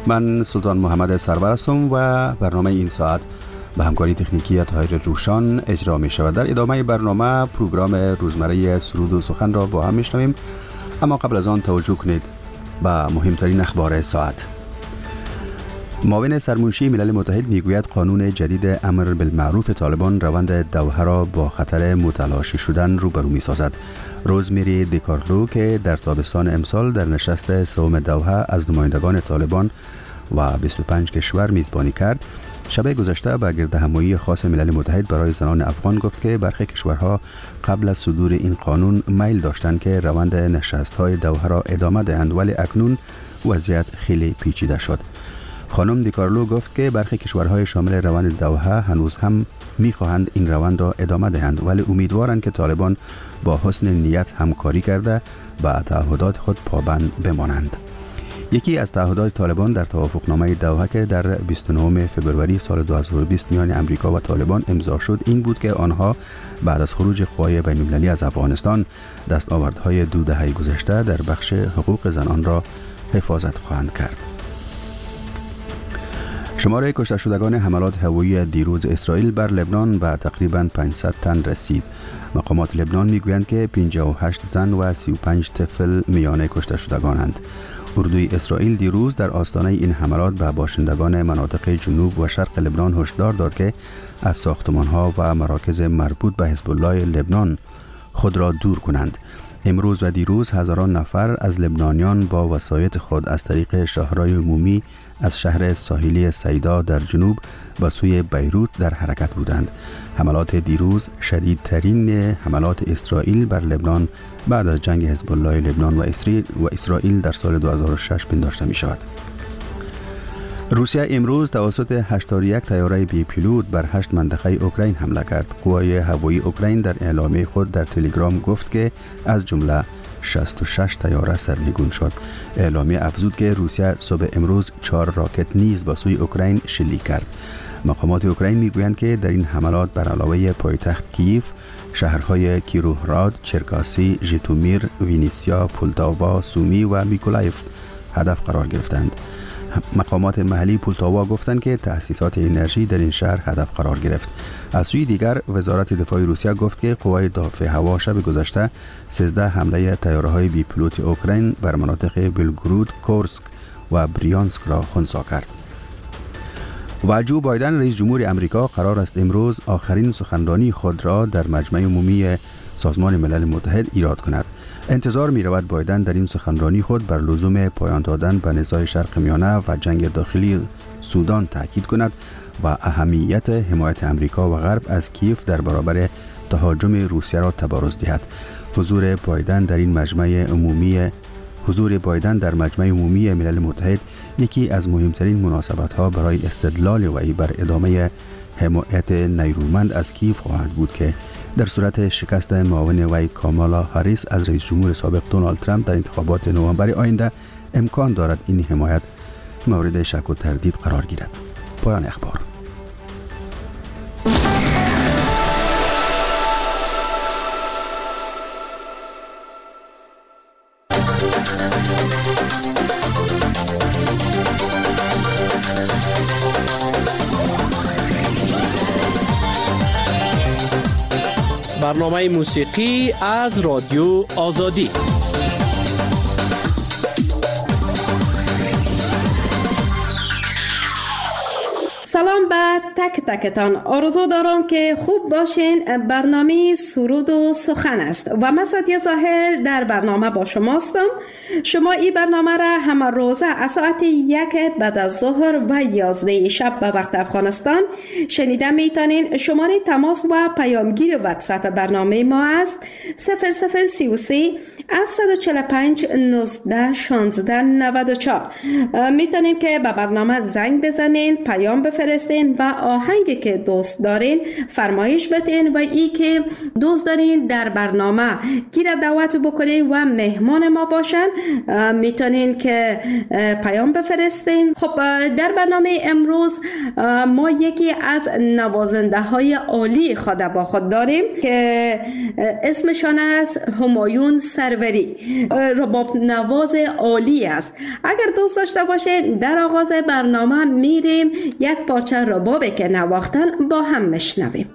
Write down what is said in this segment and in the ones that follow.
من سلطان محمد سرور هستم و برنامه این ساعت به همکاری تکنیکی طاهر روشان اجرا می شود. در ادامه برنامه پروگرام روزمره سرود و سخن را با هم میشنویم، اما قبل از آن توجه کنید به مهمترین اخبار ساعت. معاون سرمنشی ملل متحد میگوید قانون جدید امر بالمعروف طالبان روند دوحه را با خطر متلاشی شدن روبرو می‌سازد. روزمیری دیکارلو که در تابستان امسال در نشست سوم دوحه از نمایندگان طالبان و 25 کشور میزبانی کرد، شب گذشته به گردهمایی خاص ملل متحد برای زنان افغان گفت که برخی کشورها قبل از صدور این قانون میل داشتند که روند نشست‌های دوحه را ادامه دهند، ولی اکنون وضعیت خیلی پیچیده شد. خانم دیکارلو گفت که برخی کشورهای شامل روند دوحه هنوز هم می‌خواهند این روند را ادامه دهند، ولی امیدوارند که طالبان با حسن نیت همکاری کرده به تعهدات خود پابند بمانند. یکی از تعهدات طالبان در توافقنامه دوحه که در 29 فوریه سال 2020 میان امریکا و طالبان امضا شد این بود که آنها بعد از خروج قوای بین‌المللی از افغانستان دستاوردهای 2 دهه گذشته در بخش حقوق زنان را حفاظت خواهند کرد. شماره کشته شدگان حملات هوایی دیروز اسرائیل بر لبنان به تقریباً 500 تن رسید. مقامات لبنان میگویند که 58 زن و 35 طفل میان کشته شدگانند. اردوی اسرائیل دیروز در آستانه این حملات به باشندگان مناطق جنوب و شرق لبنان هشدار داد که از ساختمان‌ها و مراکز مربوط به حزب الله لبنان خود را دور کنند. امروز و دیروز هزاران نفر از لبنانیان با وسایط خود از طریق شاهرای عمومی از شهر ساحلی سیدا در جنوب به سوی بیروت در حرکت بودند. حملات دیروز شدیدترین حملات اسرائیل بر لبنان بعد از جنگ حزب الله لبنان و اسرائیل در سال 2006 پنداشته می شود. روسیه امروز توسط 81 طیاره بی پیلوت بر 8 منطقه اوکراین حمله کرد. قوای هوایی اوکراین در اعلامیه خود در تلگرام گفت که از جمله 66 طیاره سرنگون شد. اعلامیه افزود که روسیه صبح امروز 4 راکت نیز به سوی اوکراین شلیک کرد. مقامات اوکراین میگویند که در این حملات بر علاوه پایتخت کییف، شهرهای کیروهراد، چرکاسی، ژیتومیر، وینیسیا، پولتاوا، سومی و میکولایف هدف قرار گرفتند. مقامات محلی پولتاوا گفتند که تأسیسات انرژی در این شهر هدف قرار گرفت. از سوی دیگر وزارت دفاع روسیه گفت که قوای دفاع هوا شب گذشته 13 حمله طیاره‌های بی پیلوت اوکراین بر مناطق بلگرود، کورسک و بریانسک را خنثی کرد. و جو بایدن رئیس جمهور امریکا قرار است امروز آخرین سخنرانی خود را در مجمع عمومی سازمان ملل متحد ایراد کند. انتظار می رود بایدن در این سخنرانی خود بر لزوم پایان دادن به نزاع شرق میانه و جنگ داخلی سودان تاکید کند و اهمیت حمایت امریکا و غرب از کیف در برابر تهاجم روسیه را تبارز دهد. حضور بایدن در مجمع عمومی ملل متحد یکی از مهمترین مناسبت‌ها برای استدلال وی بر ادامه حمایت نیرومند از کیف خواهد بود که در صورت شکست معاون وی کامالا هاریس از رئیس جمهور سابق دونالد ترامپ در انتخابات نوامبر آینده امکان دارد این حمایت مورد شک و تردید قرار گیرد. پایان اخبار. برنامه موسیقی از رادیو آزادی. سلام به تک تکتان. آرزو دارم که خوب باشین. برنامه سرود و سخن است و من سعدیه زاهل در برنامه با شماستم. شما این برنامه را همه روزه از ساعت 1 بعد از ظهر و 11 شب به وقت افغانستان شنیده میتونین. شماره تماس و پیامگیر واتساپ برنامه ما است 0033 745 19 16 94. میتونین که به برنامه زنگ بزنین، پیام بفرستین بفرستین و آهنگی که دوست دارین فرمایش بدین و ای که دوست دارین در برنامه کی را دعوت بکنین و مهمان ما باشن میتونین که پیام بفرستین. خب در برنامه امروز ما یکی از نوازنده های عالی خود با خود داریم که اسمشان است همایون سروری، رباب نواز عالی است. اگر دوست داشته باشین در آغاز برنامه میریم یک پارچه ربابی که نواختن با هم میشنویم.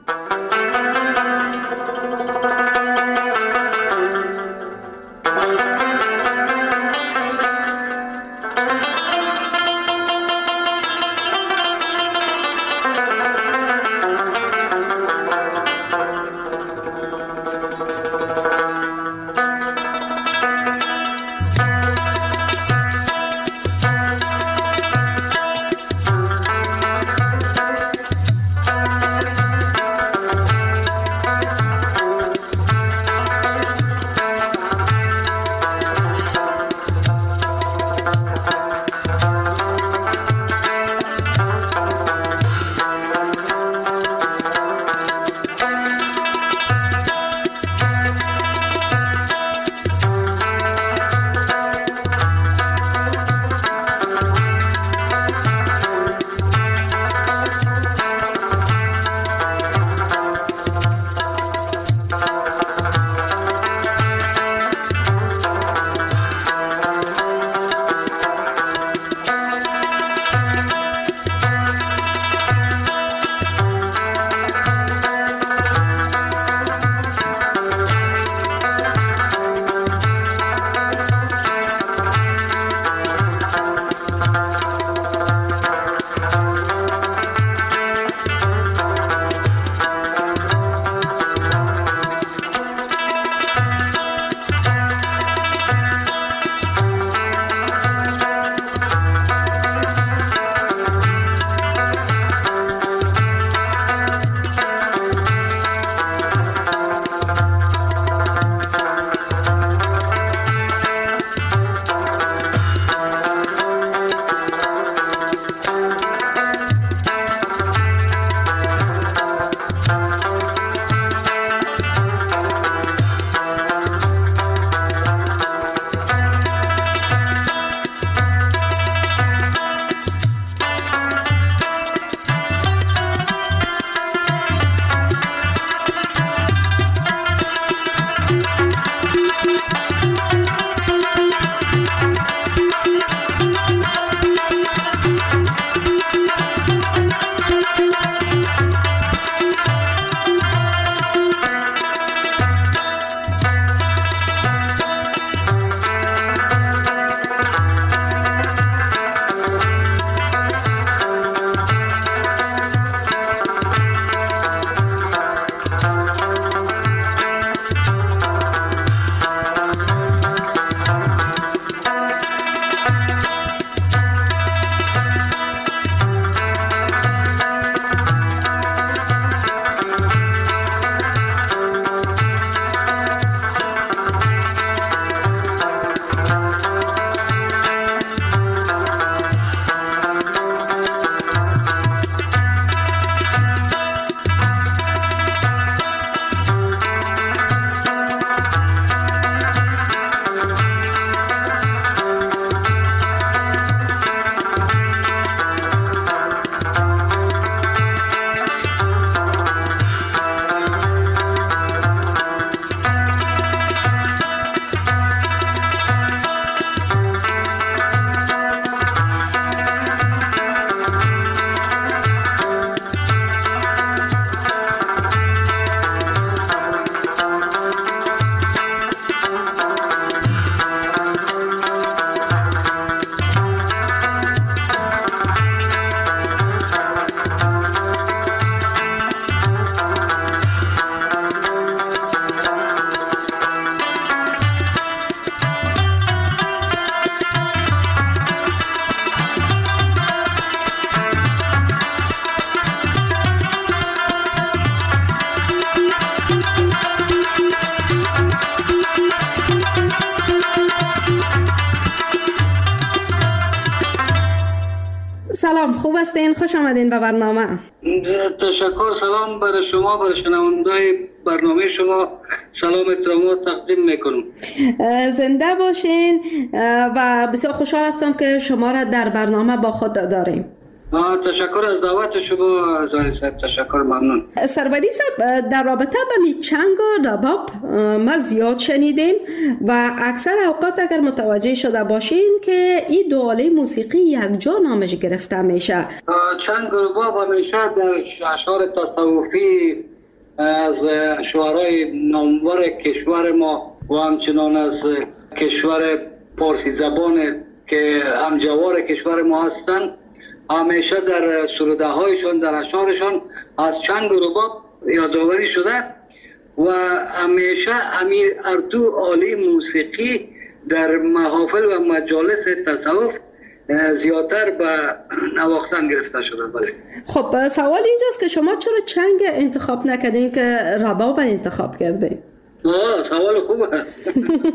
سلام، خوب هستین؟ خوش آمدین به برنامه. تشکر. سلام برای شما، برای شنونده‌های برنامه شما سلام احترامات تقدیم میکنم. زنده باشین و بسیار خوشحال هستم که شما را در برنامه با خود داریم. تشکر از دعوت شما زاهد صاحب، تشکر، ممنون. سروری صاحب، در رابطه با می چنگ و رباب ما زیاد شنیدیم و اکثر اوقات اگر متوجه شده باشین که این دو آله موسیقی یک جا نامش گرفته میشه. چنگ و رباب همیشه در اشعار تصوفی از شعرهای نامور کشور ما و همچنان از کشور پارسی زبان که همجوار کشور ما هستند، همیشه در سروده هایشان، در اشعارشان از چنگ و رباب یادآوری شده و همیشه امیر اردو آله موسیقی در محافل و مجالس تصوف زیادتر به نواختن گرفته شده. بله. خب سوال اینجاست که شما چرا چنگ انتخاب نکردین که رباب انتخاب کردین؟ سوال خوب است.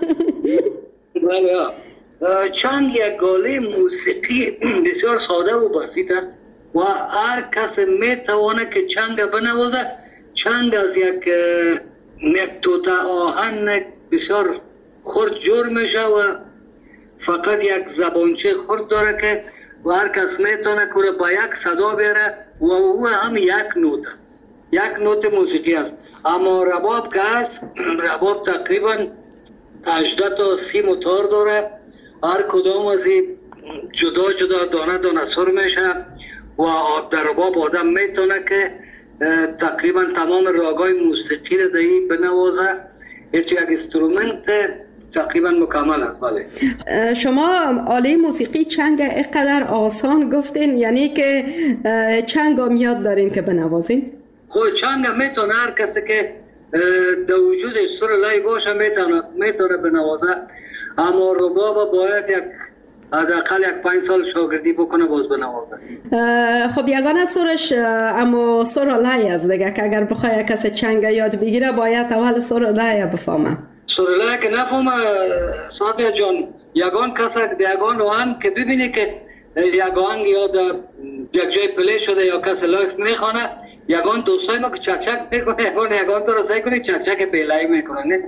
بله. چنگ یک آله موسیقی بسیار ساده و بسیط است و هر کس میتواند که چنگ بنوازه. چنگ از یک توته آهن بسیار خرد جور میشه و فقط یک زبانچه خرد داره که و هر کس میتونه که با یک صدا بیاره و او هم یک نوت است، یک نوت موسیقی است. اما رباب که است، رباب تقریبا 18 تا 30 موتور داره. هر کدام از این جدا جدا دانه دانه سر میشه و در رباب آدم میتونه که تقریبا تمام راگای موسیقی رو دهی بنوازه. یک اینسترومنت تقریبا مکمل است. بله. شما آله موسیقی چنگ اینقدر آسان گفتین، یعنی که چنگ هم یاد دارین که بنوازین؟ خب چنگ میتونه هر کسی که در وجود سر لای باشه میتونه بنوازه، اما رباب باید حداقل 5 سال شاگردی بکنه باز بنوازه. خب یگانه سرش اما سر لای است دیگه، که اگر بخواه کسی چنگ یاد بگیره باید اول سر لای بفهمه. سر لای که نفهمه ساتیا جان، یگان کسی یگان آهنگ که ببینی که یک آهنگ یا در یک جای پلی شده یا کسی لایف میخوانه، یگان دوستای ما که چک چک میکنه، یگان تو رو سعی کنی چک چک بیلایی میکنه، نه؟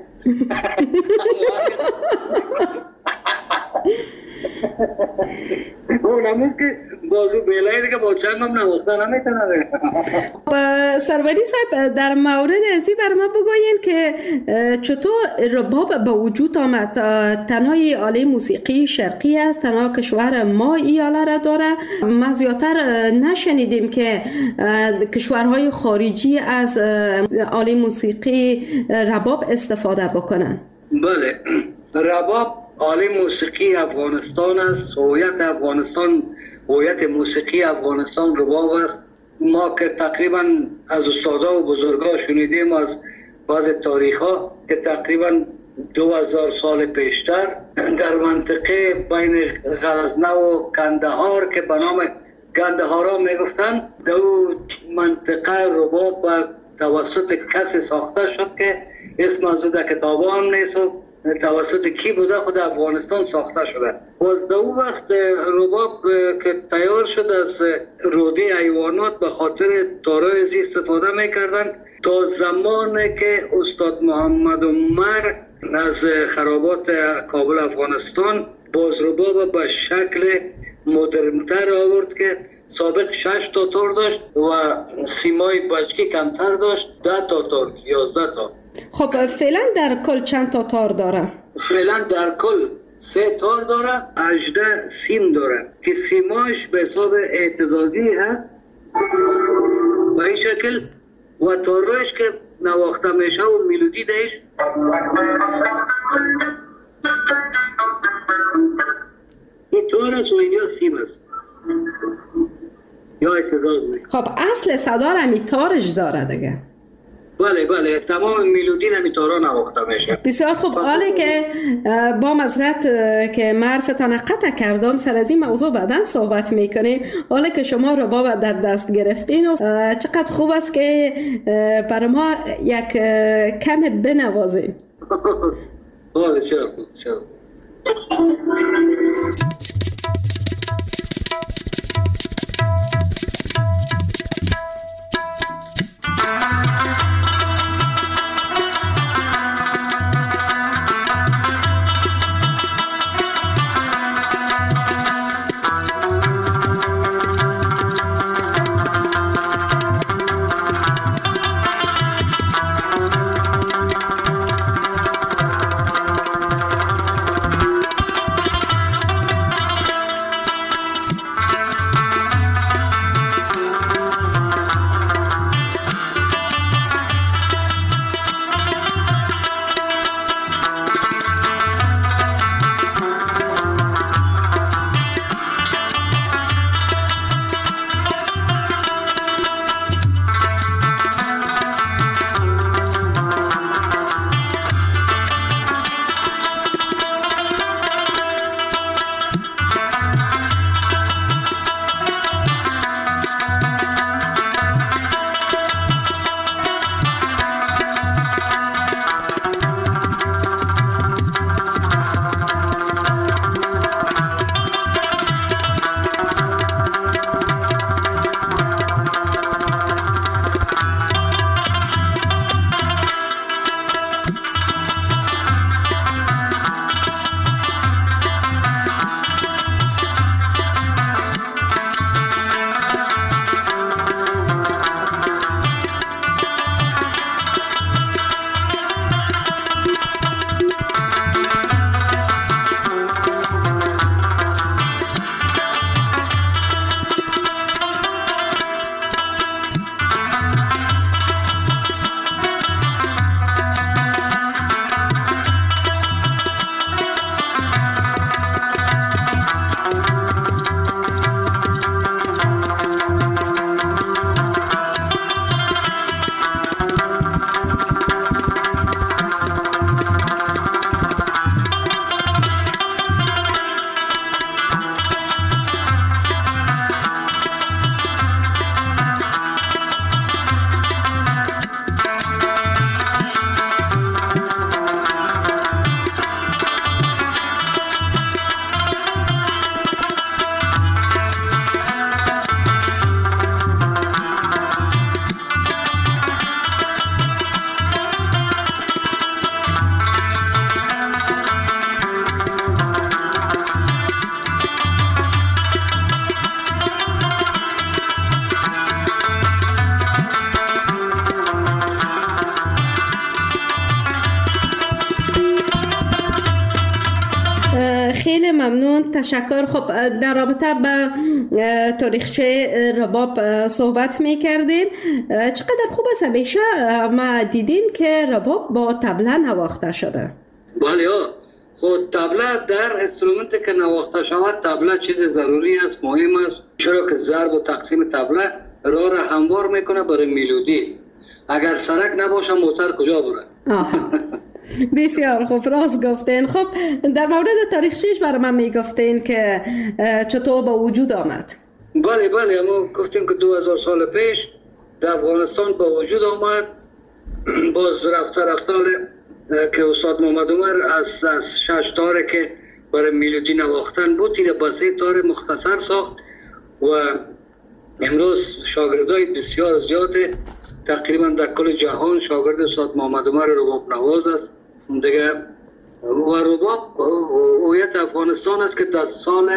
اونمون که بازو بیلایی دیگه با چنگ هم نواسته نمیتونه. سروری صاحب، در مورد ازی بر ما بگوین که چطور رباب به وجود آمد؟ تنها آله موسیقی شرقی است، تنها کشور ما ای آله را داره. ما زیادتر نشنیدیم که کشورهای خارجی از آله موسیقی رباب استفاده بکنن. بله، رباب آله موسیقی افغانستان است. هویت افغانستان، هویت موسیقی افغانستان رباب است. ما که تقریبا از استادا و بزرگا شنیدیم از بعض تاریخ ها که تقریبا 2000 سال پیشتر در منطقه بین غزنه و کندهار که به نام گندهارا میگفتن، در منطقه رباب به توسط کسی ساخته شد که اسم از در کتابا هم نیست و توسط کی بوده، خود افغانستان ساخته شده. باز در اون وقت رباب که تیار شد از روده حیوانات به خاطر تارای زی استفاده میکردن تا زمانی که استاد محمد عمر از خرابات کابل افغانستان باز رباب به شکل مدرنتر آورد که سابق 6 تا تار داشت و سیمای بچکی کمتر داشت، 10 تا تار، 11 تا. خب فعلا در کل چند تا تار داره؟ فعلا در کل 3 تار داره، 18 سیم داره که سیماش به حساب اهتزازی هست به این شکل و تارش که نواخته میشه و میلودی دهش این تار است و اینجا سیم است یا اهتزاز میشه. خب اصل صدا را می تارش داره دیگه؟ بله بله، تمام میلودی نمیتارا نواخته میشه. بسیار خوب. حالا که با معذرت که معرفتان قطع کردم، سر از این موضوع بعداً صحبت میکنیم. حالا که شما رباب در دست گرفتین و چقدر خوب است که برای ما یک کم بنوازیم. بسیار خوب، بسیار خوب. ممنون، تشکر. خب در رابطه به تاریخچه رباب صحبت میکردیم. چقدر خوب است، همیشه ما دیدیم که رباب با طبله نواخته شده. بله خود طبله در انسترومنت که نواخته شود، طبله چیز ضروری است، مهم است، چرا که ضرب و تقسیم طبله راه را هموار میکنه برای میلودی. اگر سرک نباشه موتر کجا بره؟ بسیار خوب، راست گفتین. خب در مورد تاریخچه‌اش برای من میگفتین که چطور با وجود آمد؟ بله ما گفتیم که 2000 سال پیش در افغانستان با وجود آمد. باز رفته که استاد محمد عمر از 6 تاره که برای میلودی نواختن بود، اینه با 3 تار مختصر ساخت و امروز شاگردای بسیار زیاده، تقریبا در کل جهان شاگرد استاد محمد عمر رباب نواز است دیگه. و رباب هویت افغانستان است که در سال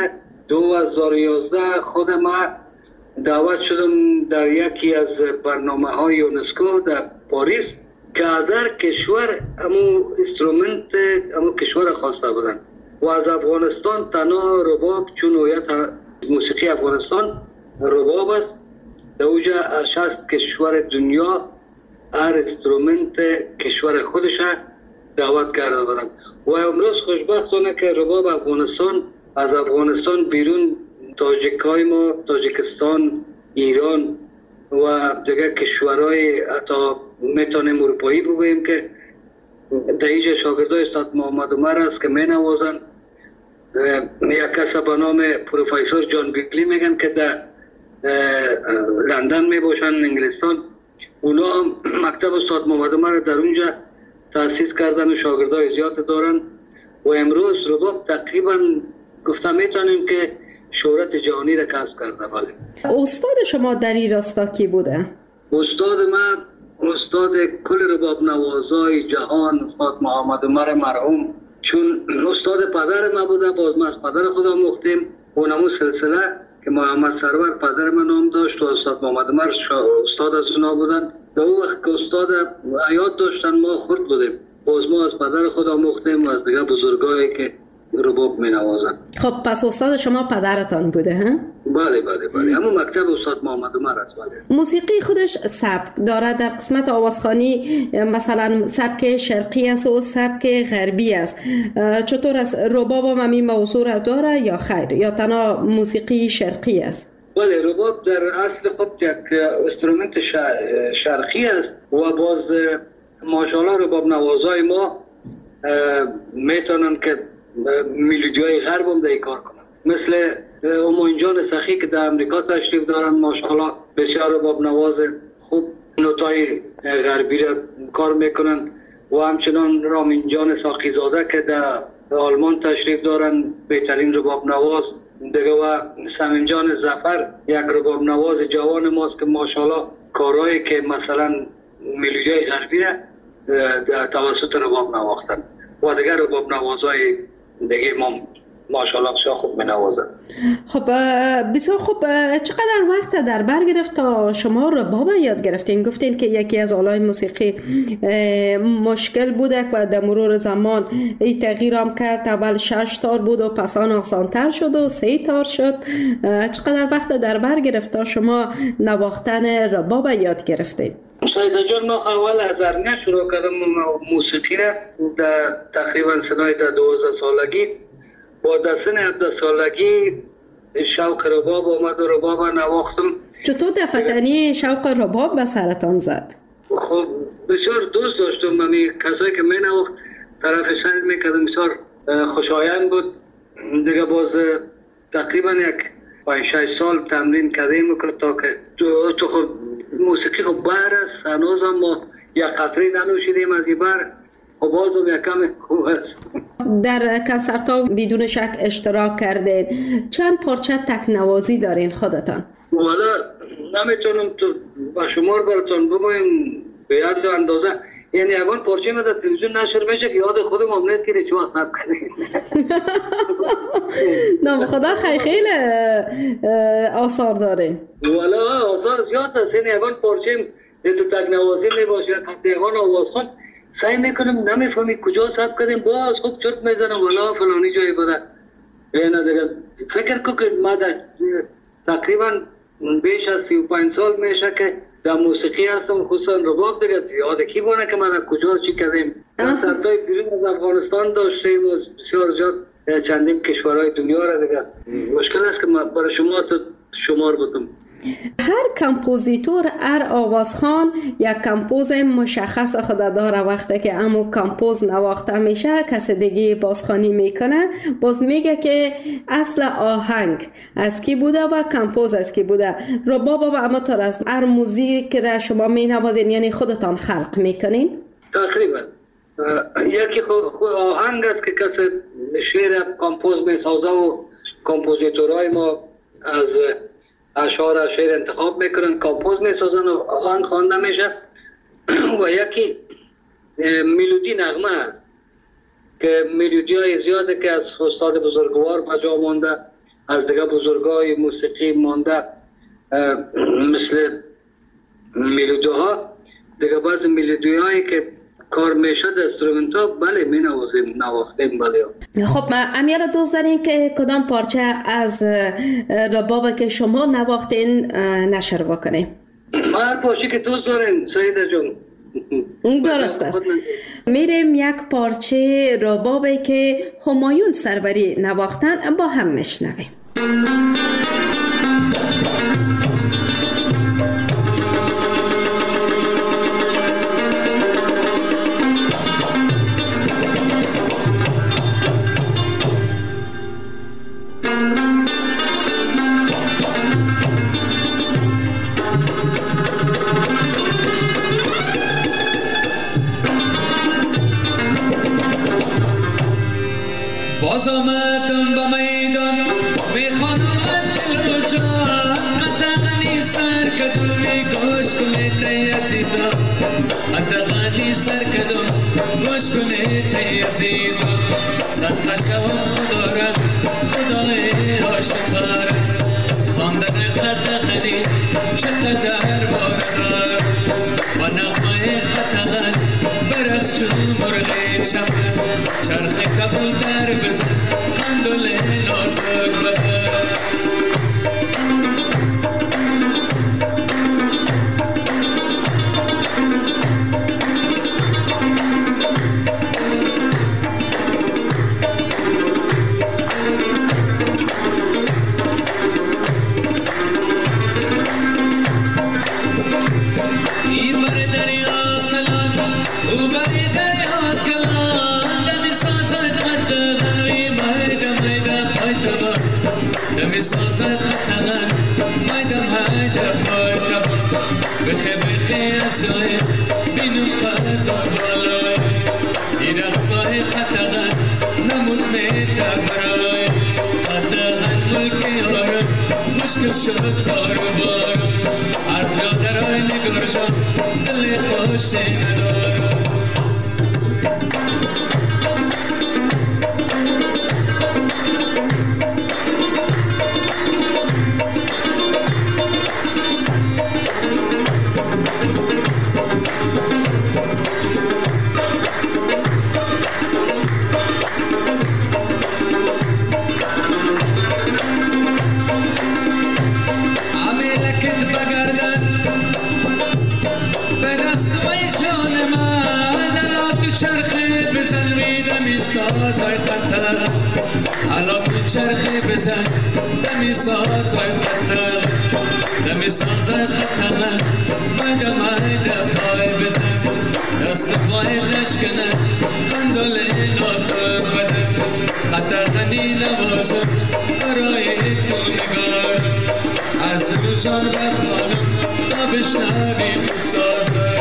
2011 خود ما دعوت شدم در یکی از برنامه های یونسکو در پاریس که از هر کشور امو اینسترومنت امو کشور خواسته بودن و از افغانستان تنها رباب، چون هویت موسیقی افغانستان رباب است، در اوجا 60 کشور دنیا هر اینسترومنت کشور خودش دعوت کرده بودن. و امروز خوشبختانه که رباب افغانستان از افغانستان بیرون تاجیکای ما، تاجیکستان، ایران و دیگه کشورهای حتی میتونیم اروپایی بگوییم که در اینجا شاگردای استاد محمد عمر است که می نوازن. یک کس به نام پروفیسور جان بیگلی میگن که در لندن می باشن، انگلستان. اونا مکتب استاد محمد عمر در اونجا تأسیس کردن و شاگردای زیاد دارن و امروز رباب تقریبا گفتم میتونیم که شهرت جهانی را کسب کرده. بله. استاد شما در این راستا کی بوده؟ استاد من استاد کل رباب نوازای جهان استاد محمد عمر مرحوم، چون استاد پدر من بوده، باز من از پدر خودم مختیم. اونمو سلسله که محمد سرور پدر من نام داشت و استاد محمد عمر استاد از اونا بودن. در اون وقت که استاد حیات داشتن ما خرد بودیم، باز ما از پدر خودم مختیم و از دیگه بزرگایی که رباب می نوازن. خب پس استاد شما پدرتان بوده ها؟ بله همون مکتب استاد محمد عمر است. بله. موسیقی خودش سبک داره. در قسمت آوازخوانی مثلا سبک شرقی است و سبک غربی است. چطور است؟ رباب هم همین موضوع داره یا خیر، یا تنها موسیقی شرقی است؟ بله، رباب در اصل خود یک اینسترومنت شرقی است و باز ماشاءالله رباب نوازای ما میتونن که میلودیای غرب هم در کار کنن، مثل امین جان سخی که در امریکا تشریف دارن، ماشاءالله بسیار رباب نواز خوب نوتای غربی را کار میکنن. و همچنان رامین جان ساقی زاده که در آلمان تشریف دارن، بهترین رباب نواز دیگه. و سمیم جان ظفر یک رباب نواز جوان ماست که ماشاءالله کارهایی که مثلا میلودیای غربی را توسط رباب نواختن و دیگه رباب نوازای دیگه ما ماشاءالله بسیار خوب می نوازن. خب بسیار خوب. چقدر وقت در بر گرفت تا شما رباب یاد گرفتین؟ گفتین که یکی از آلای موسیقی مشکل بوده و در مرور زمان این تغییر هم کرد. اول 6 تار بود و پس آن آسان‌تر شد و 3 تار شد. چقدر وقت در بر گرفت تا شما نواختن رباب یاد گرفتین؟ سایده جان، ما اول از ارنه شروع کردم موسیقی را در تقریبا سنای در 12 سالگی. با در سن 17 سالگی شوق رباب آمد و رباب نواختم. چطور دفتنی شوق رباب به سرتان زد؟ خب بسیار دوست داشتم. من کسایی که می نواخت طرف سر میکردم، بسیار خوشایند بود دیگه. باز تقریبا یک 5-6 سال تمرین کردیم تا که تو خب موسیقی خب بر است، هنوز هم ما یک قطره ننوشیدیم از این بر و باز هم یکم خوب است. در کنسرت ها بدون شک اشتراک کردین. چند پارچه تکنوازی دارین خودتان؟ والا نمیتونم تو با شمار براتون بگویم به یاد اندازه. یعنی اگان پارچه ما در تلویزیون نشر بشه که یاد خودم هم نیست که چون حساب کنیم. نام خدا خیلی آثار داره. والا آثار زیاد هست. یعنی اگان پارچه تو تکنوازی می باشه یا کتی اگان آواز خود سعی میکنم نمیفهمی کجا ثبت کردیم، باز خوب چرت میزنم والا فلانی جایی بوده. اینا دیگه فکر کو که ما تقریبا بیش از 35 سال میشه که در موسیقی هستم، خصوصا رباب دیگه یاد کی بونه که من کجا چی کردیم. کنسرت‌های بیرون از افغانستان داشتیم و بسیار زیاد چندین کشورهای دنیا را دیگه. مشکل است که من برای شما تو شمار بودم. هر کمپوزیتور، هر آوازخوان یک کمپوز مشخص خود داره. وقتی که امو کمپوز نواخته میشه کسی دیگه بازخوانی میکنه، باز میگه که اصل آهنگ از کی بوده و کمپوز از کی بوده. رباب و اما طور است. هر موزیک را شما مینوازین یعنی خودتان خلق میکنین؟ تقریبا یکی آهنگ است که کسی شعر کمپوز میسازه و کمپوزیتورهای ما از اشعار شعر انتخاب میکنن، کمپوز میسازن و آهنگ خوانده میشه. و یکی ملودی نغمه است که ملودی های زیاده که از استاد بزرگوار بجا مانده، از دیگه بزرگای موسیقی مانده، مثل ملودی ها دیگه. بعضی ملودی هایی که کار میشه دسترومنت ها بله می نواختیم بله. خب امیر دوست دارین که کدام پارچه از رباب که شما نواختین نشر بکنیم؟ هر پارچه که دوست دارین سعیده جون. درست است. میریم یک پارچه ربابی که همایون سروری نواختن با هم میشنویم. باز آمدم با میدان میخوانم از دل و جان، قدغنی سر کدومی گوش کنه تی عزیزا، قدغنی سر کدوم گوش کنه تی عزیزا. صدقه شوم خدا را خدای عاشقا، خواندن قدغنی چقدر بارا و نغمه قدغن برقص شد مرغ چمن، چرخ کبوتر بزن قندل نازک بدن. بینم قدر بالای این اقصای خطغن نمون میده برای قدغن ملکی آرم مشکل شد کاروبارم، از لادرای نگارشم دل خوشی ندارم. حالا تو چرخی بزن دمی سازای قطر، دمی سازای قطر مایده مایده پای بزن، دست پای لشکنه قندل نازک بدن. قطر غنی نوازم برای تو نگارم، از رو جان بخوانم تا بشنوی بسازم.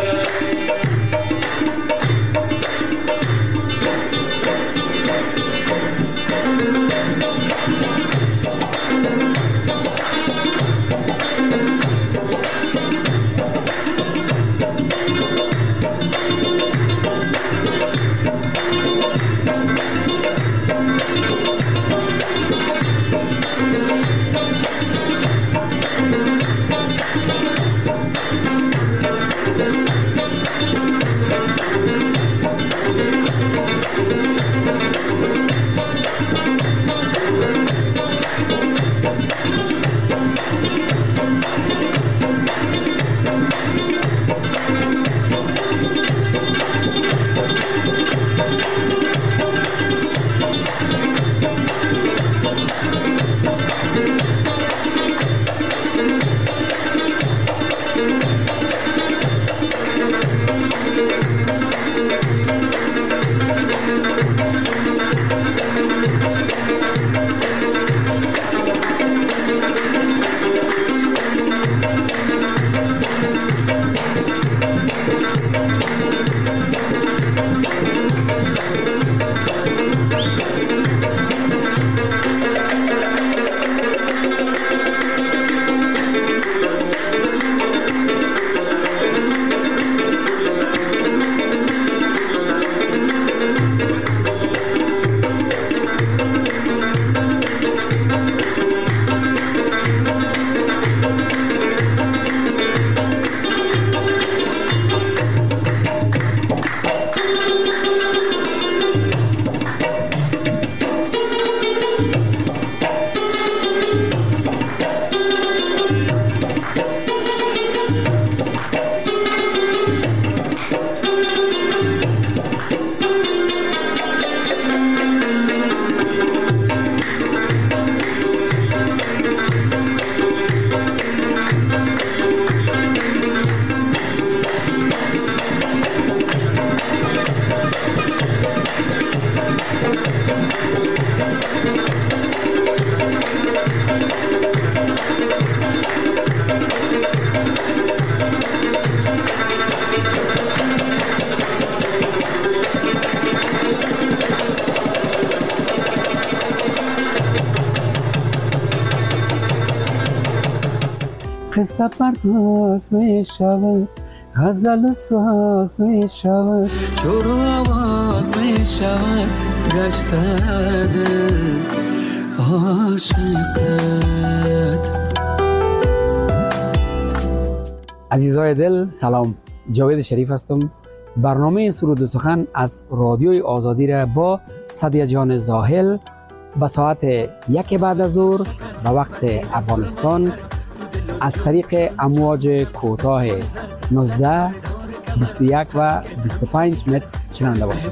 قصه پرداز می شود، غزل ساز می شود، شور و آواز می شود، گشته دل عاشقت. عزیزای دل سلام، جاوید شریف هستم. برنامه سرود و سخن از رادیوی آزادی را با صدیه جان زاهل به ساعت 1 بعد از ظهر به وقت افغانستان از طریق امواج کوتاه 19 21 و 25 متر شنونده باشید.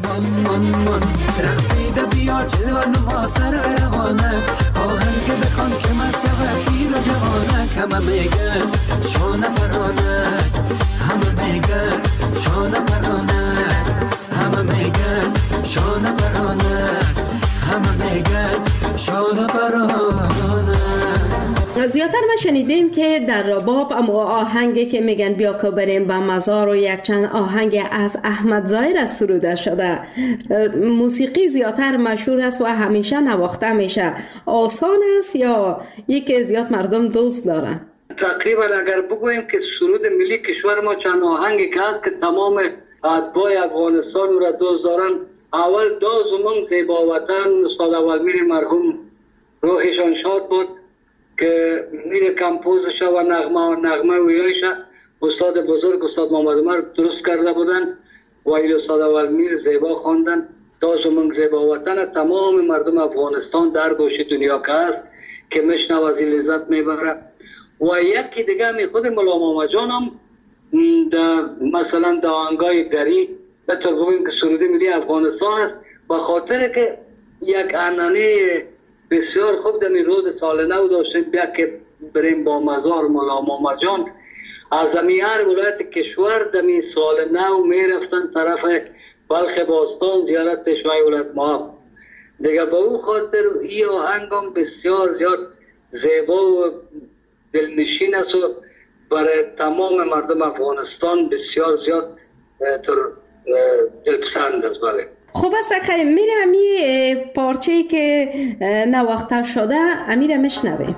رقصیده بیا جلوان ما سر روانه، آهنگ بخوان که مصجب پیر و جوانه، همه میگن شانه پرانه، همه میگن شانه پرانه، همه میگن شانه پرانه، همه میگن شانه پرانه. زیادتر ما شنیدیم که در رباب اما آهنگی که میگن بیا که بریم به مزار و یک چند آهنگ از احمد ظاهر از سروده شده. موسیقی زیادتر مشهور است و همیشه نواخته میشه. آسان است یا یکی زیاد مردم دوست دارن؟ تقریبا اگر بگوییم که سرود ملی کشور ما چند آهنگی که هست که تمام اتباع افغانستان را دوست دارن. اول دازمون زیبا وطن استاد اولمیر مرحوم روحشان شاد بود که میره کمپوزش و نغمه ویایش استاد بزرگ استاد محمد عمر درست کرده بودن و این استاد اولمیر زیبا خواندن. دازمون زیبا وطن تمام مردم افغانستان در گوشه دنیا که هست که میشنوه از این لذت میبره. و یکی دیگه می خود مولا محمد جان هم مثلا در آهنگای گری بطور بگویم که سرود ملی افغانستان است، به خاطر که یک عنعنه بسیار خوب در روز سال نو داشتیم بیا که بریم با مزار مولا محمد جان. از هر ولایت کشور در سال نو می رفتن طرف بلخ باستان زیارت شوی ولایت ما دیگه. با او خاطر این آهنگ هم بسیار زیاد زیبا و دلنشین است و برای تمام مردم افغانستان بسیار زیاد دلپسند است. بله خوب است خیلی میرم امی پارچه‌ای که نواخته شده امیره میشنویم.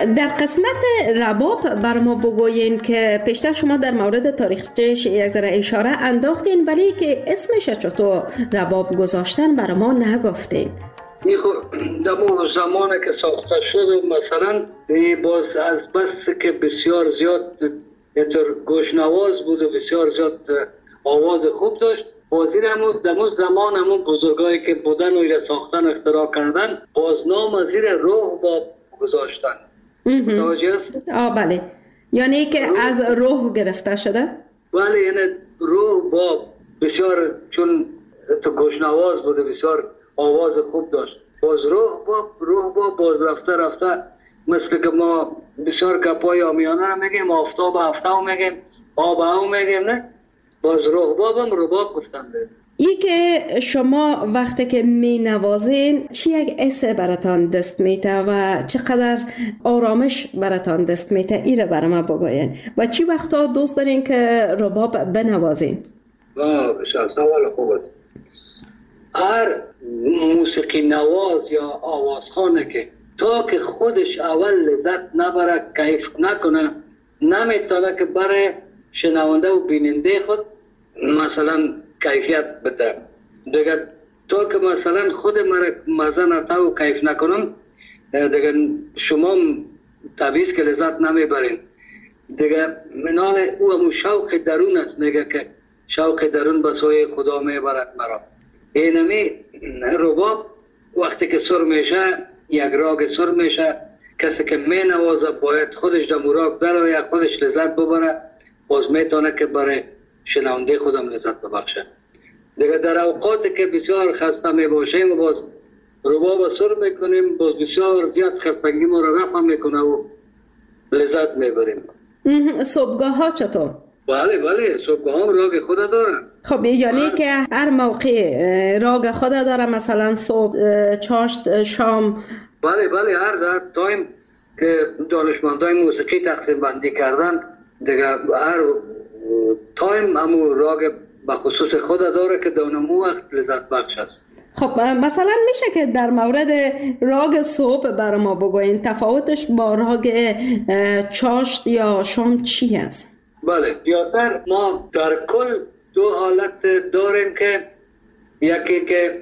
در قسمت رباب بر ما بگوین که پیشتر شما در مورد تاریخچه‌اش یک ذره اشاره انداختین، ولی که اسمش چطور رباب گذاشتن بر ما نگفتین. در زمانی که ساخته شد مثلا باز از بس که بسیار زیاد گوشنواز بود و بسیار زیاد آواز خوب داشت، بازی در زمان همون بزرگایی که بودن و ایره ساختن اختراع کردن، باز نام از زیر روح باب گذاشتن. متوجه است؟ بله، یعنی که از روح گرفته شده؟ بله، یعنی روح باب بسیار چون تو گوشنواز بود، بسیار آواز خوب داشت، باز روح باب باز رفته مثل که ما بسیار گپای آمیانه رو میگیم، آفتاب هفته رو میگیم، آب هم میگیم، نه؟ باز روح بابم رباب گفتن ده. ای که شما وقتی که می نوازین چی یک حس براتان دست میته و چقدر آرامش براتان دست میته، ای رو برای ما بگوین و چی وقتا دوست دارین که رباب بنوازین؟ بسیار سوال خوب است. هر موسیقی نواز یا آوازخانه که تا که خودش اول لذت نبره، کیف نکنه، نمیتونه که برای شنونده و بیننده خود مثلا کیفیت بده. دیگه تا که مثلا خود مزه نتا و کیف نکنم، دیگه شما طبیعیست که لذت نمیبرین. دیگه منال او همون شوق درون است، میگه که شوق درون به سوی خدا میبرد مرا. اینمی رباب وقتی که سر میشه، یک راگ سر میشه، کسی که می نوازه باید خودش در راگ درآید، خودش لذت ببره، باز میتونه که برای شنونده خودم لذت ببخشه. دیگه در اوقاتی که بسیار خسته می باشیم و باز رباب سر میکنیم، باز بسیار زیاد خستگی ما را رفع میکنه و لذت میبریم. صبحگاه ها چطور؟ بله، صبحگاه هم راگ خود دارن. خب یعنی که هر موقع راگ خود داره، مثلا صبح، چاشت، شام؟ بله، هر تایم که دانشمندای موسیقی تقسیم بندی کردن، دیگه هر تایم همون راگ به خصوص خود داره که دانمو وقت لذت بخش است. خب مثلا میشه که در مورد راگ صبح برای ما بگوین تفاوتش با راگ چاشت یا شام چی است؟ بله، زیادتر ما در کل دو حالت داریم که یکی که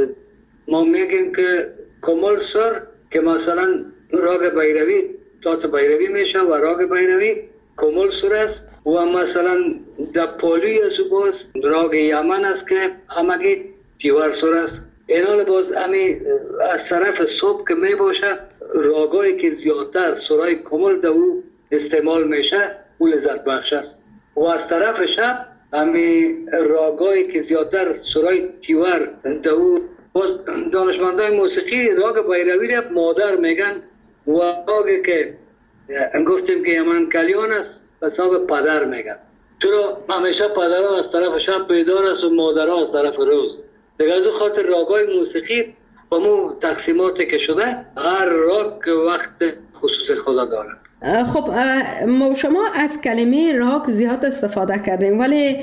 ما میگیم که کمال سر که مثلا راگ بیروی تات بیروی میشه و راگ بیروی کمال سر است، و مثلا در پولی از باز راگ یمن است که همگی تیور سر است. اینال باز امی از طرف صبح که می باشه راگایی که زیادتر سرای کمال دو استعمال میشه او لذت بخش است، و از طرف شب امی راگایی که زیادتر سرای تیور دو دانشمندای موسیقی راگ بیروی را مادر میگن، و راگی که گفتیم که یمن کلیان است حساب پدر میگن، چرا همیشه پدرها از طرف شب بیدار است و مادرها از طرف روز. دیگه از خاطر راگای موسیقی با مو تقسیماتی که شده، هر راگ وقت خصوص خدا داره. خب شما از کلمه راگ زیاد استفاده کردیم، ولی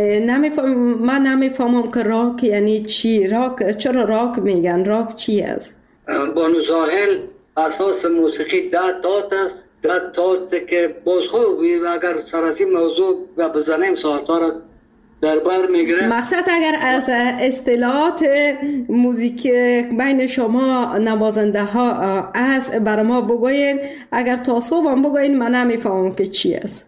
من نمیفهمم که راگ یعنی چی. راگ چرا راگ میگن؟ راگ چی است؟ بانو زاهل اساس موسیقی 10 تات است. 10 تات که باز خوب اگر سرازی موضوع و بزنیم ساعتها را در بر میگیره. مقصد اگر از اصطلاحات موزیک بین شما نوازنده ها از برای ما بگوین، اگر تا صبح هم بگوین من نمیفهمم که چی است.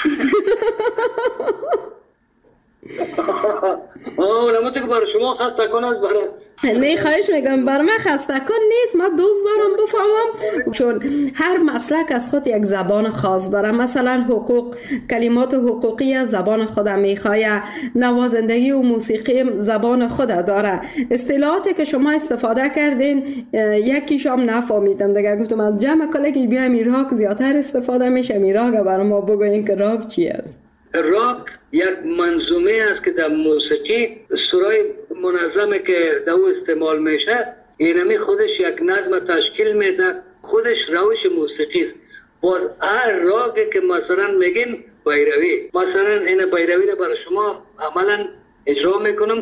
نمونه که برای شما خسته کن است برای نه خواهش میگم بر من خسته کن نیست، من دوست دارم بفهمم، چون هر مسلک از خود یک زبان خاص داره. مثلا حقوق، کلمات حقوقی از زبان خود میخواه، نوازندگی و موسیقی زبان خود داره. اصطلاحاتی که شما استفاده کردین یکیش هم نفهمیدم، دیگه گفتم از جمع کله که بیایم راگ زیادتر استفاده میشه، راگ برای ما بگوین که راگ چی است. راگ یک منظومه است که در موسیقی سرای منظمه که در او استعمال میشه، اینمی خودش یک نظم تشکیل میده، خودش روش موسیقی است. باز هر راگی که مثلا میگیم بیروی، مثلا این بیروی رو برای شما عملا اجرا میکنم.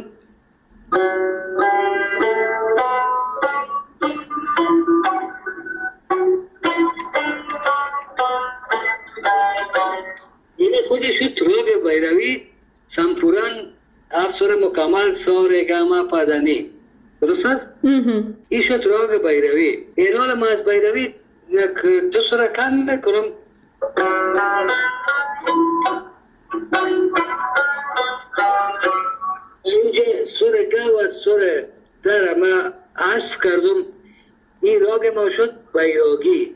شد راگ بیروی سمپوران افسر مکمل سار گاما پادانی. درست است؟ این شد راگ بیروی. ایران ما از بیروی یک دو سر کم میکنم. اینجا سر گا و سر در ما عصف کردم. این راگ ما شد بیراگی.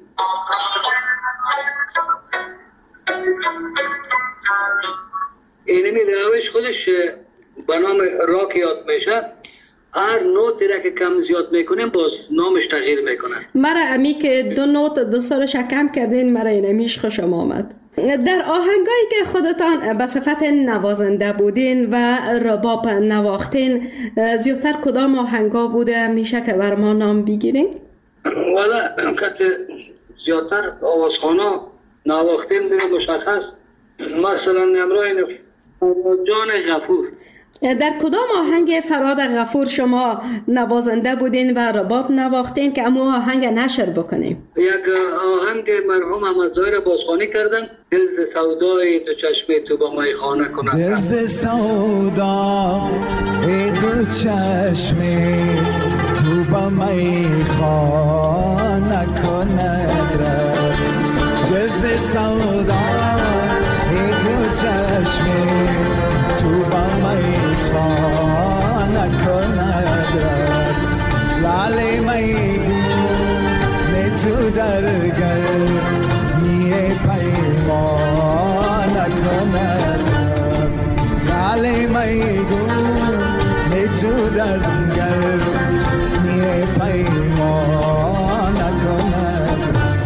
اینمی روش خودش به نام راک یاد میشه. هر نوتی را که کم زیاد میکنیم باز نامش تغییر میکنه. مرا امی که دو نوت دو سرش کم کردین مرا اینمیش خوشم آمد. در آهنگایی که خودتان به صفت نوازنده بودین و رباب نواختین زیادتر کدام آهنگا بوده میشه که بر ما نام بگیرین؟ والا که زیادتر آوازخانه نواختیم دیگه مشخص. مثلا امرای جان غفور. در کدام آهنگ فراد غفور شما نوازنده بودین و رباب نواختین که امو آهنگ نشر بکنیم؟ یک آهنگ مرحوم احمد ظاهر بازخوانی کردن. دل ز سودای دو چشم تو با میخانه کند. دل ز سودای دو چشم تو با میخانه کند رفت. دل ز سودای دو چشم تو با میخانه کند رفت. لاله میگون تو در گرمی پیمان کند رفت. لاله میگون تو در گرمی پیمان کند.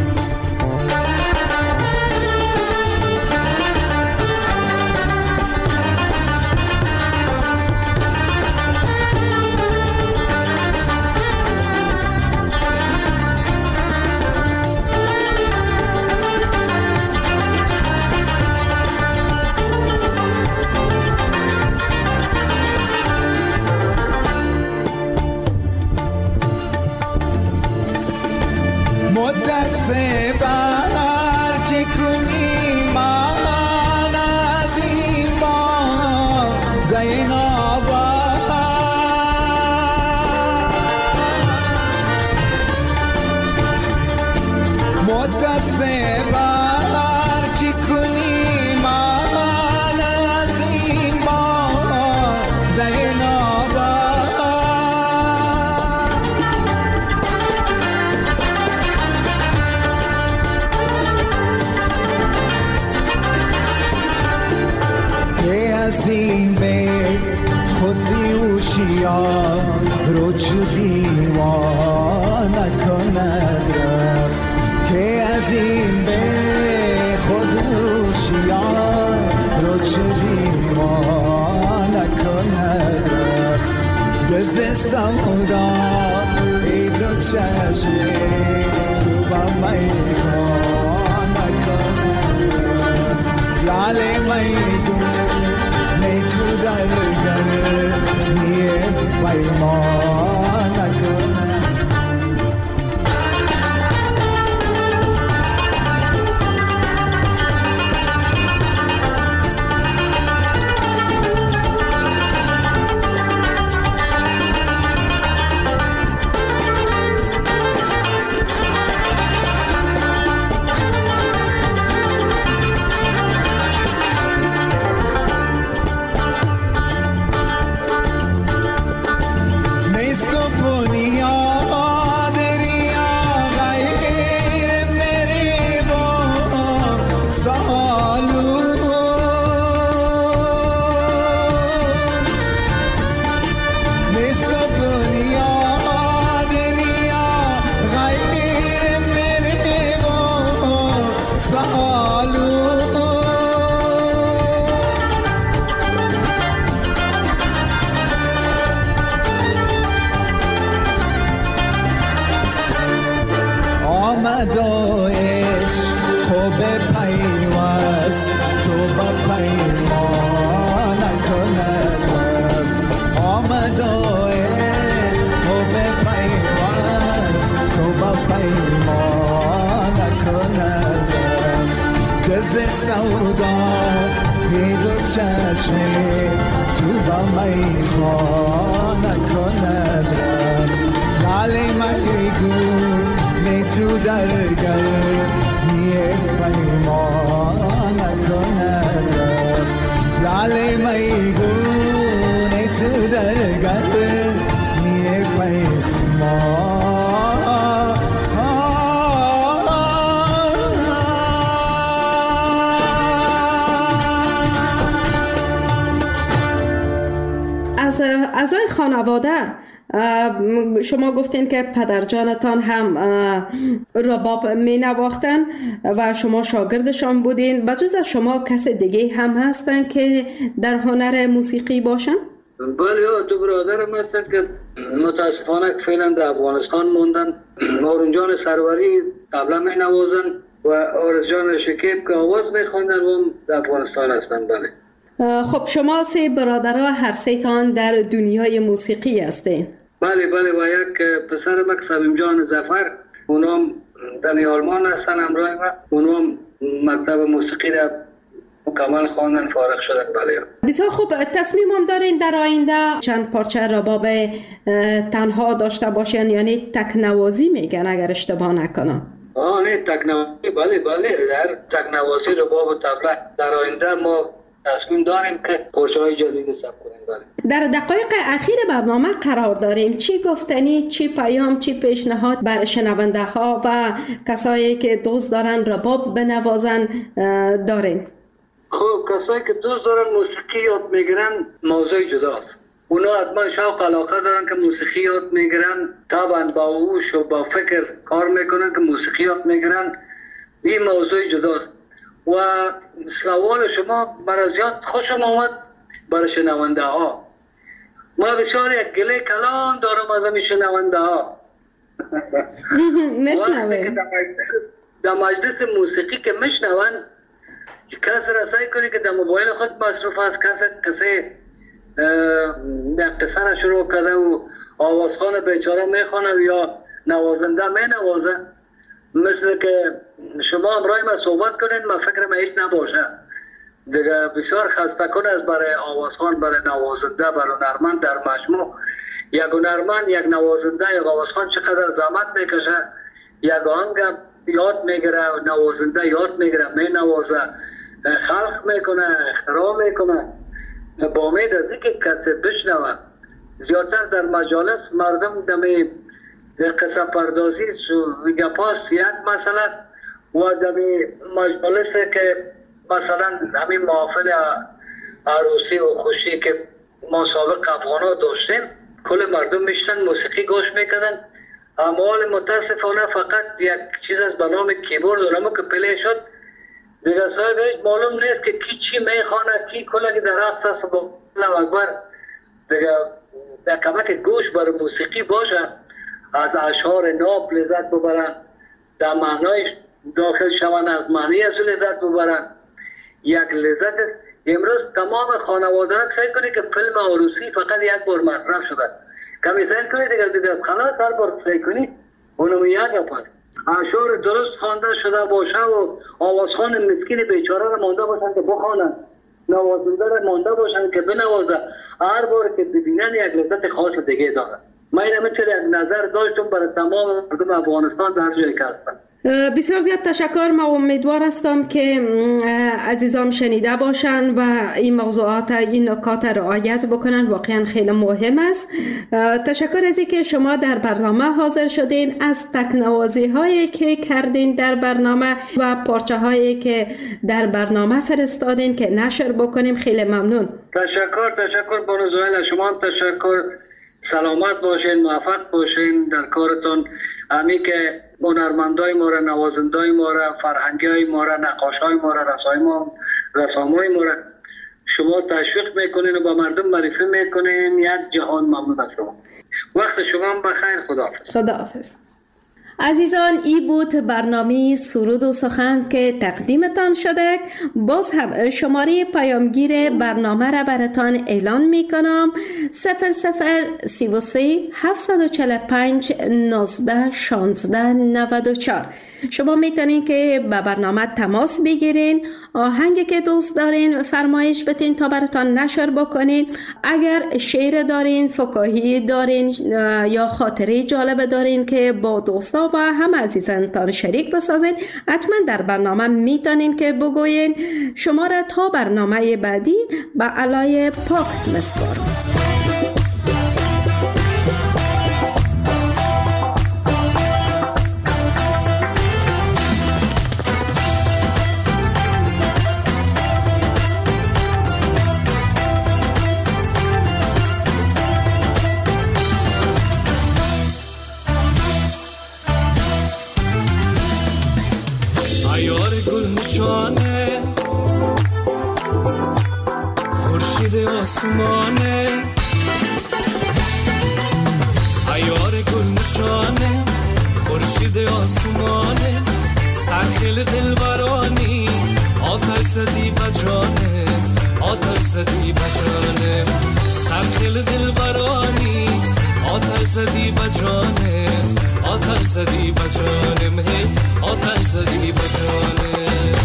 روچ دیوانه کند رفت که از این به خود هوشیار روچ دیوانه کند رفت. دل ز سودا ای دو چشم تو با میخانه کند رفت. لاله میگون می تو در گرمی پیمان کند. سودا ای دو چشم تو با میخوان نکند رقص لاله میگون تو درگر نیه پیمان نکند رقص لاله میگون تو درگر نیه پیمان. از اعضای خانواده شما گفتین که پدرجانتان هم رباب می نواختن و شما شاگردشان بودین. بجز از شما کس دیگه هم هستن که در هنر موسیقی باشن؟ بله، دو برادرم هستن که متاسفانه فعلا در افغانستان موندن. آرون جان سروری طبله می نوازن و آرز جان شکیب که آواز می خواندن و در افغانستان هستن. بله. خب شما سه برادرها هر سه تان در دنیای موسیقی هستین؟ بله و یک پسر مک صمیم جان ظفر، اونام در آلمان هستن همراه ما، اونام مکتب موسیقی را مکمل خواندن، فارغ شدن. بله. بسیار خوب. تصمیم هم دارین در آینده چند پارچه رباب تنها داشته باشین، یعنی تکنوازی میگن اگر اشتباه نکنم؟ نه تکنوازی. بله در تکنوازی رباب و طبله در آینده ما تصمیم داریم که پارچه‌های جدید ثبت کنیم. بله. در دقایق اخیر برنامه قرار داریم. چی گفتنی، چی پیام، چی پیشنهاد بر شنونده ها و کسایی که دوست دارن رباب بنوازن دارین؟ خب کسایی که دوست دارن موسیقی یاد میگیرن موضوع جداست. اونا حتما شوق علاقه دارن که موسیقی یاد میگیرن، طبعا با هوش و با فکر کار میکنن که موسیقی یاد میگیرن. این موضوع جداست. و سوال شما برای زیاد خوشم آمد برای شنونده ها. ما بسیار یک گله کلان دارم از همین شنونده ها. وقتی که در مجلس موسیقی که میشنون، کسی را سعی کنی که در موبایل خود مصروف است، کسی قصه را شروع کرده و آوازخوان بیچاره میخوانه یا نوازنده مینوازه، مثل که شما امرای ما صحبت کنید، من فکر ما هیچ نباشه دیگه. بسیار خسته کن است برای آوازخوان، برای نوازنده، برای هنرمند در مجموع. یک هنرمند، یک نوازنده، یک آوازخوان چقدر زحمت میکشه، یک آهنگ یاد میگیره، نوازنده یاد میگیره، مینوازه، خلق میکنه، اختراع میکنه، با امید از اینکه کسی بشنوه. زیادتر در مجالس مردم دمی قصه پردازی گپاس یک مسئله و دمی مجالس که مثلا همین محافل عروسی و خوشی که ما سابق افغانا داشتیم، کل مردم میشتن موسیقی گوش میکردن. اما متاسفانه فقط یک چیز از به نام کیبورد اونمو که پلی شد دیگه صاحب معلوم نیست که کی چی میخوانه، کی کلگی در رقص است و با الله اکبر. دیگه در کمک گوش برای موسیقی باشه، از اشعار ناب لذت ببرن، در معنایش داخل شوند، از معنی از لذت ببرن. یک لذت است. امروز تمام خانواده ها سعی کنید که فیلم عروسی فقط یک بار مصرف شده، کمی سعی کنید دیگه خلاص هر بار سعی کنید اونم یک پس اشعار درست خوانده شده باشه و آوازخوان مسکین بیچاره را مانده باشن که بخوانن، نوازنده را مانده باشن که بنوازه. هر بار که ببینن یک لذت خاص دیگه داره. من همینطور یک نظر داشتم برای تمام مردم افغانستان در جایی که هستن. بسیار زیاد تشکر. من امیدوار هستم که عزیزان شنیده باشن و این موضوعات، این نکات رعایت بکنن. واقعا خیلی مهم است. تشکر از اینکه شما در برنامه حاضر شدین، از تکنوازی هایی که کردین در برنامه و پارچه هایی که در برنامه فرستادین که نشر بکنیم. خیلی ممنون. تشکر بانو زویل، شما هم تشکر. سلامت باشین، موفق باشین در کارتون. همی که هنرمندای ما را، نوازندای ما را، فرهنگای ما را، نقاشای ما را، رسامای ما را شما تشویق میکنین و با مردم معرفی میکنین. یک جهان ممنون از شما. وقت شما هم بخیر. خداحافظ. خداحافظ. عزیزان، ای بود برنامه سرود و سخن که تقدیمتان شده. باز هم شماره پیامگیر برنامه را براتان اعلان می کنم: 0033 745 19 16 94. شما میتونین که به برنامه تماس بگیرین، آهنگی که دوست دارین فرمایش بتین تا براتان نشر بکنین. اگر شعر دارین، فکاهی دارین یا خاطره جالب دارین که با دوستا و هم عزیزانتان شریک بسازین، حتما در برنامه میتونین که بگوین. شما را تا برنامه بعدی به علای پاک مسپارم. نشانه خورشید آسمانه، عیار گل نشانه خورشید آسمانه، سرخیل دلبرانی آتش زدی بجانه، آتش زدی بجانه، سرخیل دلبرانی آتش زدی بجانه، آتش زدی بجانم، هی آتش زدی بجانه.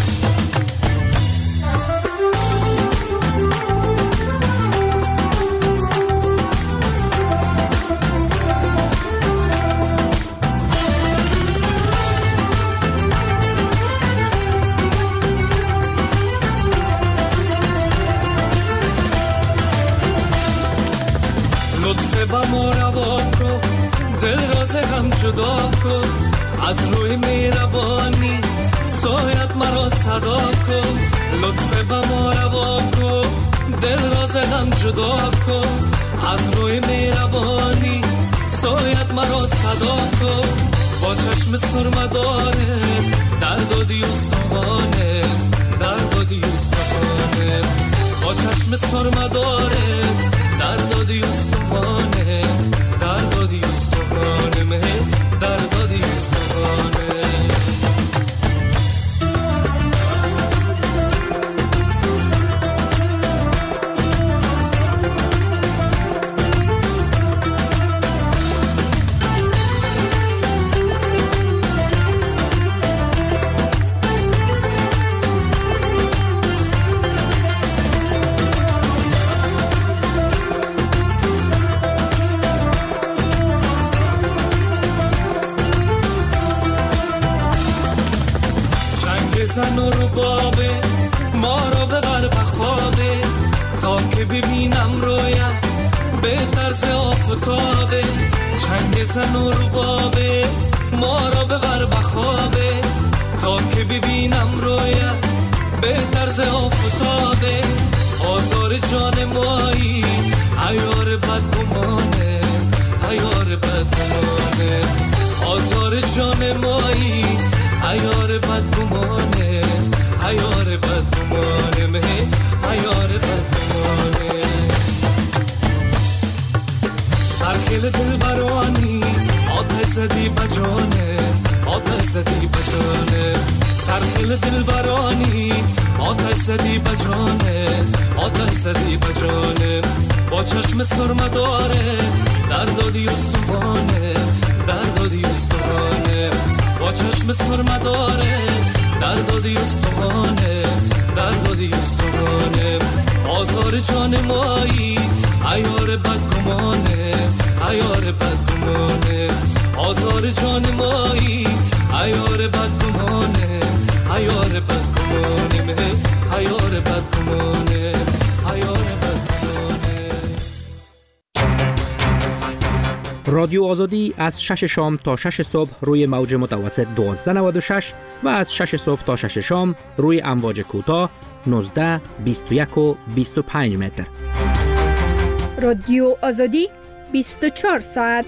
لطفه با ما روا کن، دل راز هم جدا کن، از روی مهربانی سایت مرا صدا کن. لطفه با ما روا کن، دل راز هم جدا کن، از روی مهربانی سایت مرا صدا کن. با چشم سرمداره درد و دیوستانه، درد و دیوستانه، با چشم سرمداره درد و دیوستانه، درد و دیوستانه، مه درد و دیوستانه. زن و ربابه ما رو ببر بخوابه، تا که ببینم رویم به طرز آفتابه. چنگ زن و ربابه ما رو ببر بخوابه، تا که ببینم رویم به طرز آفتابه. آزار جان مایی عیار بدگمانه، عیار بدگمانه، آزار جان مایی عیار بدگمانه، عیار بدگمانه، مه عیار بدگمانه. سرخیل دلبرانی آتش زدی بجانه، آتش زدی بجانه، سرخیل دلبرانی آتش زدی بجانه، آتش زدی بجانه. با چشم سرمداره درد و دیوستانه، درد و دیوستانه، با چشم سرمداره درد و دیوستانه، درد و دیوستانه. آزار جان مایی عیار بدگمانه، عیار بدگمانه، آزار جان مایی عیار بدگمانه، عیار بدگمانه، مه عیار بدگمانه، عیار بدگمانه. رادیو آزادی از 6 شام تا 6 صبح روی موج متوسط 1296 و از 6 صبح تا 6 شام روی امواج کوتاه 19 21 و 25 متر. رادیو آزادی 24 ساعت.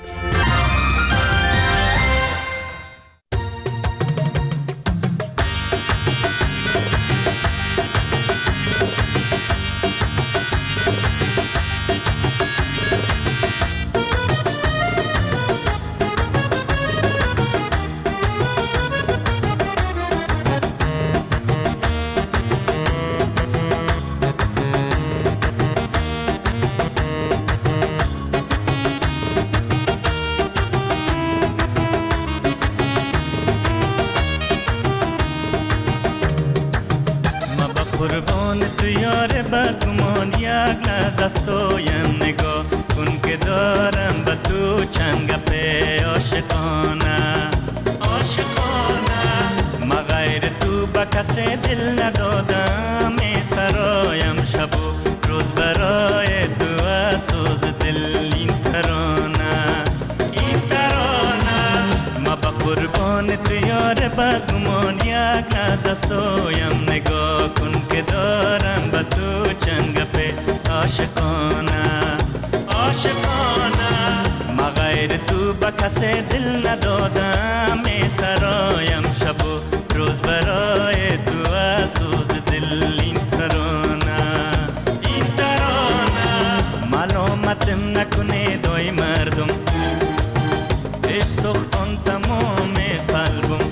قربان تو یار بدگمان، یک لحظه سویم نگاه کن که دارم به تو چند گپ عاشقانه. ما غیر تو به کسی دل ندادم، می سرایم شب و روز برای تو اسوز دل این ترانه. ما با قربان تو یار بدگمان، یک لحظه سویم نگاه کن که دارم به تو چند گپ عاشقانه. ما غیر تو به کسی دل ندادم، می سرایم شب و روز برای تو اسوز دل این ترانه. ملامتم نکنه دای مردم، عشق سختان تمام قلبم.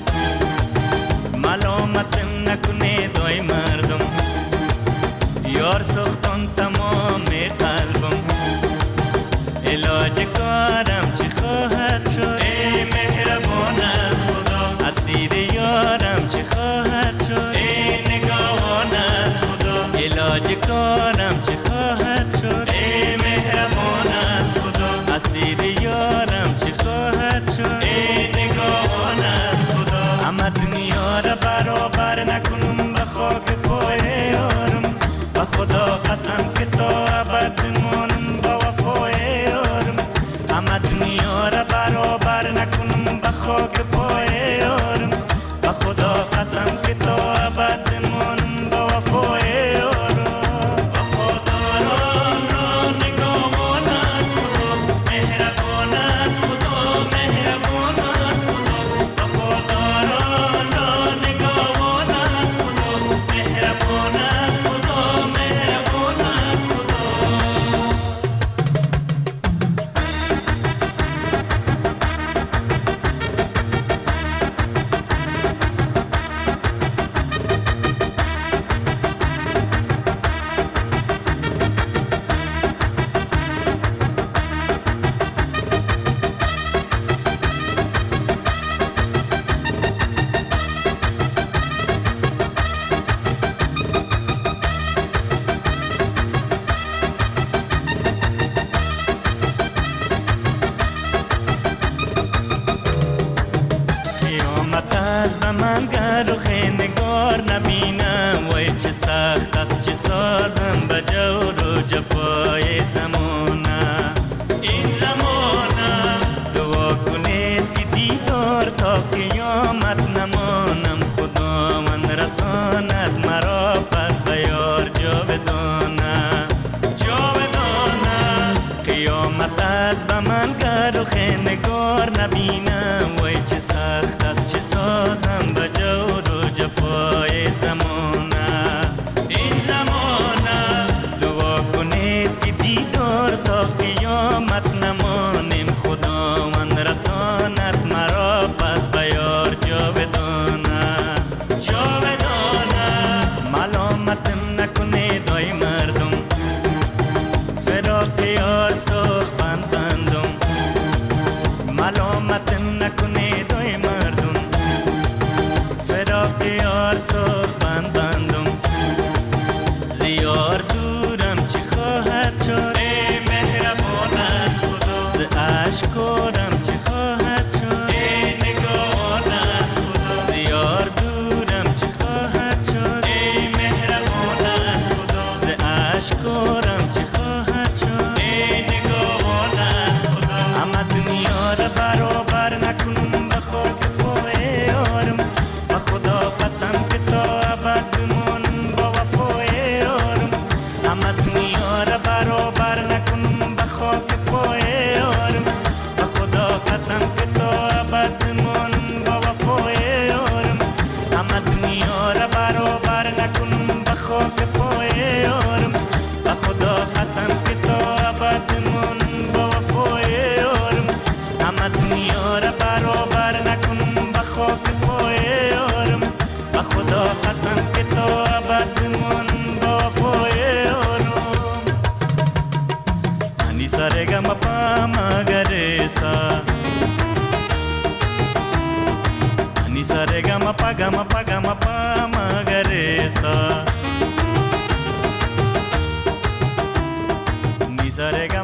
ملامتم نکنه دای مردم، یار سختان تمام قلبم. علاج کارم چی خواهد شد ای مهربان از خدا، اسیر یارم چی خواهد شد ای نگاهان از خدا. علاج کارم چی خواهد شد ای مهربان از خدا، اسیر یارم چی خواهد شد ای نگاهان از خدا. اما دنیا را برابر نکنم به خاک پای یارم، به خدا قسم که تا ابد مانم با وفای یارم. اما دنیا را برابر نکنم به خاک پای یارم، به خدا قسم که تا ابد مانم با وفای یارم. وفاداران را نگاهان از خدا، مهربان از خدا، مهربان از خدا. وفاداران را نگاهان از خدا، مهربان از خدا، مهربان از خدا. قیامت از به من گر و خیمگار نبینم، وای چه سخت است چه سازم به جور و جفای زمانه. این زمانه دعا کنید که دیدار تا قیامت نمانم، خداوند رساند مرا پس به یار جاودانه. قیامت از به من گر و خیمگار نبینم، وای چه سخت است چه سازم به جور و جفای زمانه. این زمانه دعا کنید که دیدار تا قیامت نمانیم، خداوند رساند مرا پس به یار جاودانه. ملامتم نکنه دای مردم، فراق یار سوخ بندم. ملامتم نکنه دای مردم، فراق یار سوخ بندم. زیار دورم چی خواهد شد ای مهربان از خدا، ز اشکارم چی خواهد شد ای نگاهان از خدا. زیار دورم چی خواهد شد ای مهربان از خدا، ز اشکارم چی خواهد شد ای نگاهان از خدا. اما دنیا را برابر نکنم به خاک پای یارم، به خدا قسم که تا ابد بمانم با وفای یارم. اما دنیا را برابر نکنم به خاک پای یارم، به خدا قسم که تا ابد بمانم با وفای یارم. اما دنیا را برابر نکنم به خاک پای یارم، به خدا قسم که تا ابد بمانم با وفای یارم. اما دنیا را برابر نکنم به خاک پای یارم، به خدا قسم که تا ابد بمانم با وفای یارم. انی سرگا مپا مگرسا، انی سرگا مپا گما پا گما پا مگرسا. سرگم